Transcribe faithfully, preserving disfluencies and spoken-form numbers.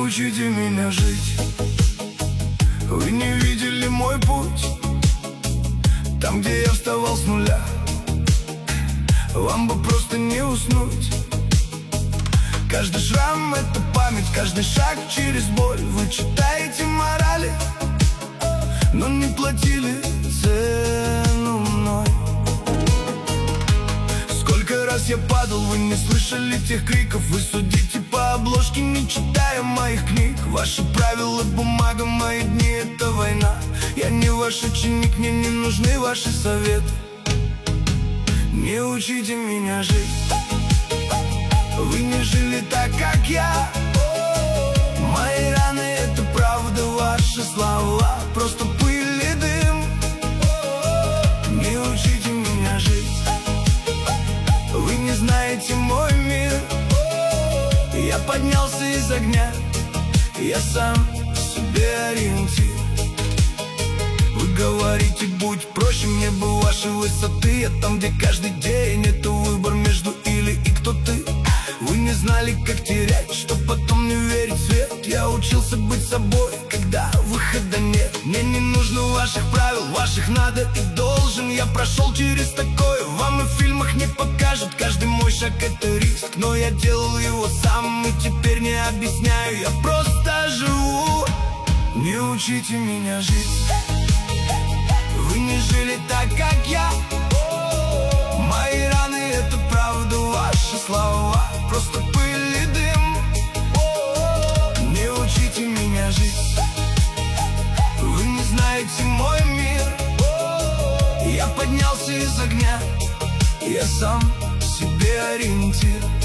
учите меня жить. Вы не видели мой путь, там, где я вставал с нуля. Вам бы просто не уснуть. Каждый шрам — это память, каждый шаг через боль. Вы читаете морали, но не платили цену мной. Сколько раз я падал, вы не слышали тех криков. Вы судите по обложке, не читая моих книг. Ваши правила — бумага, мои дни — это война. Я не ваш ученик, мне не нужны ваши советы. Не учите меня жить. Вы не жили так, как я. Мои раны — это правда, ваши слова — просто пыль и дым. Не учите меня жить. Вы не знаете мой мир. Я поднялся из огня, я сам себе ориентир. Вы говорите, будь проще, мне бы вашей высоты. Я там, где каждый день это выбор между или и кто ты. Вы не знали, как терять, чтоб потом не верить в свет. Я учился быть собой, когда выхода нет. Мне не нужно ваших правил, ваших надо и должен. Я прошел через такое, вам и в фильмах не покажут. Каждый мой шаг — это риск, но я делал его сам. И теперь не объясняю, я просто живу. Не учите меня жить. Вы не жили так, как я. Мои раны — это правда, ваши слова — просто пыль и дым. Не учите меня жить. Вы не знаете мой мир. Я поднялся из огня, я сам себе ориентир.